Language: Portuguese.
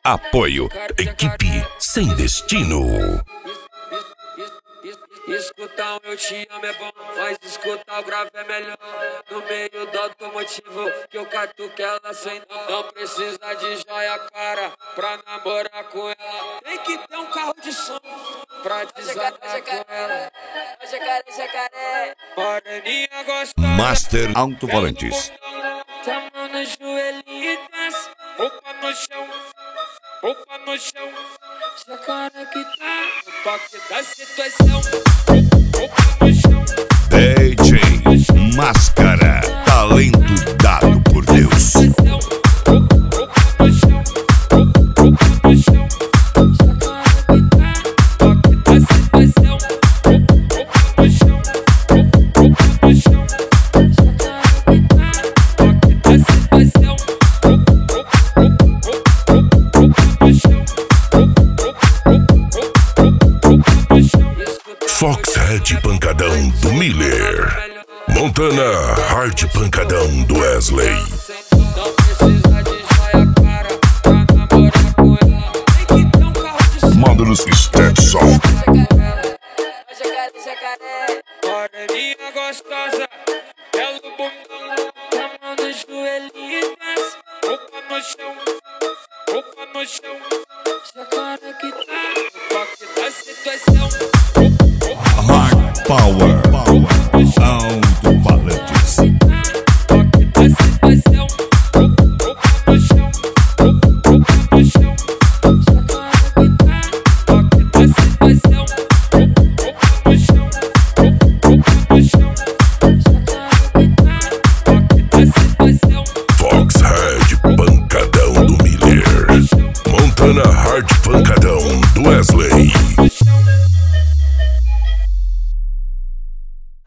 Apoio Equipe Sem Destino. Escutar o eu te amo é bom, mas escutar o grave é melhor. No meio do automotivo que eu catuque ela sem dó. Não precisa de joia cara pra namorar com ela. Tem que ter um carro de som pra desanar com ela. Jacaré, moreninha gostosa, Master Autovolantes. tá mão no joelhinho e desce, roupa no chão, roupa no chão. Jacaré que tá no toque da situação, roupa no chão. DJ Máscara, talento dado por Deus. Foxhead Pancadão do Miller, Montana Hard Pancadão do Wesley. Não precisa de joia cara pra namorar com ela. Tem que ter um carro de som. Módulos Stetson. Jacaré, moreninha gostosa, belo bundão, tá mão no joelhinho e desce, roupa no chão, roupa no chão. Jacaré que tá no toque da situação. Hard Power Autovolantes. Toque da situação, roupa no chão, roupa no chão. Jacaré que tá, toque da situação, roupa no chão, roupa no chão. Jacaré que tá, toque da situação. Foxhead Pancadão do Miller, Montana Hard Pancadão do Wesley.